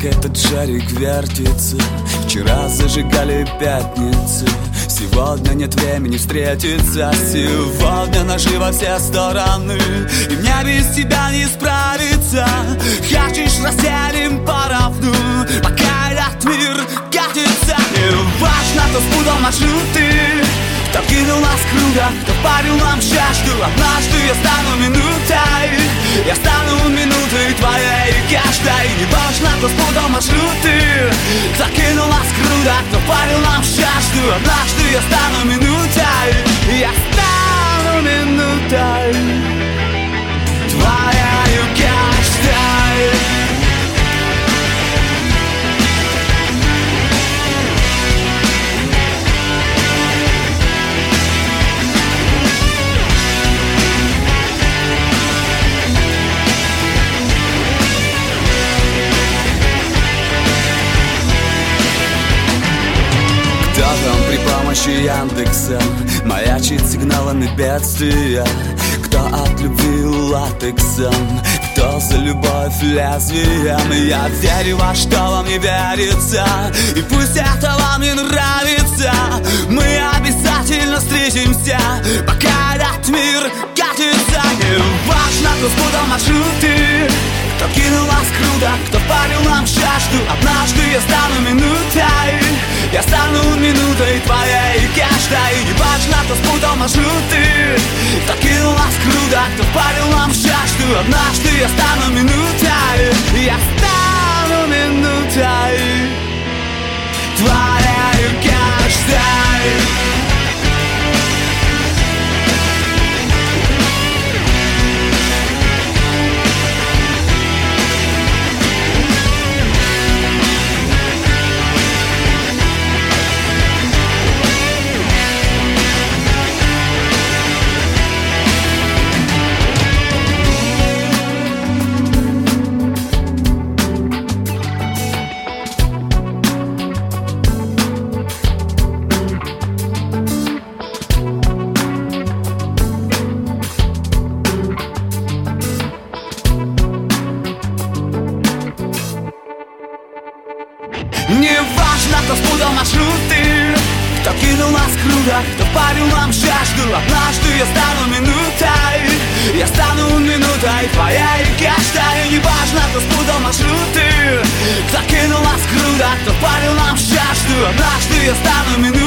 как этот шарик вертится. Вчера зажигали пятницы, сегодня нет времени встретиться. Сегодня ножи во все стороны, и мне без тебя не справиться. Хочешь, расселим поровну, пока этот мир катится. Не важно, кто спутал маршруты, кто кинул нас круто, кто парил нам жажду. Однажды я стану минутой, я стану минутой твоей каждой. Не важно, кто спутал маршруты, кто кинул нас круто, кто парил нам жажду. Однажды я стану минутой, я стану минутой твоей каждой. При помощи Яндекса маячит сигналами бедствия. Кто от любви латексом, кто за любовь лезвием. И я верю во что вам не верится, и пусть это вам не нравится, мы обязательно встретимся, пока этот мир катится. Не важно, кто спутал маршруты, кто кинул нас круто, кто парил нам жажду. Однажды я стану минутой, я стану минутой твоей каждой. Не важно, кто спутал маршруты, кто кинул нас круто, кто парил нам жажду. Однажды я стану минутой, я стану минутой твоей каждой. Не важно, кто спутал маршруты, кто кинул нас круто, кто парил нам жажду. Однажды я стану минутой, я стану минутой твоей каждой. Не важно, кто спутал маршруты, кто кинул нас круто, кто парил нам жажду. Однажды я стану минутой.